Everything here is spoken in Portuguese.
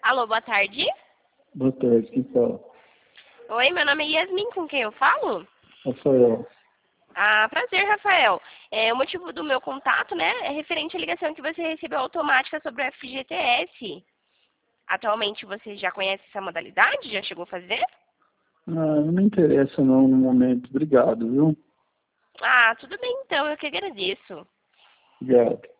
Alô, boa tarde. Boa tarde, quem fala? Oi, meu nome é Yasmin, com quem eu falo? Rafael. Ah, prazer, Rafael. O motivo do meu contato, né, é referente à ligação que você recebeu automática sobre o FGTS. Atualmente você já conhece essa modalidade? Já chegou a fazer? Não me interessa não no momento. Obrigado, viu? Ah, tudo bem então, eu que agradeço. Obrigado.